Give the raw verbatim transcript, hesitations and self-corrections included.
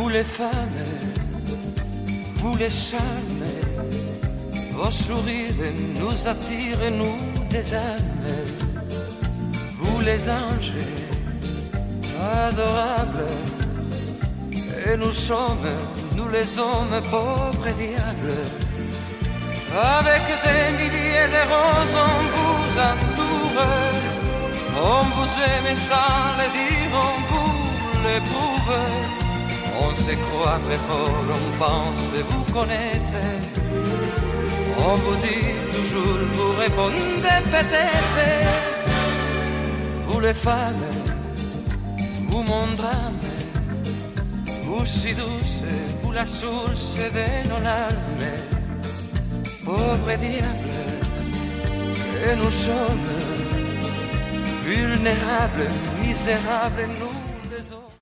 vous les femmes, vous les charmes, vos sourires nous attirent, nous des âmes. Vous les anges adorables, et nous sommes, nous les hommes pauvres et diables. Avec des milliers de roses on vous entoure, on vous aime sans le dire, on vous l'éprouve. On se croit très fort, on pense vous connaître. On vous dit toujours, vous répondez peut-être. Vous les femmes, vous mon drame, vous si douce, vous la source de nos larmes. Pauvres diables, et nous sommes vulnérables, misérables, nous les hommes.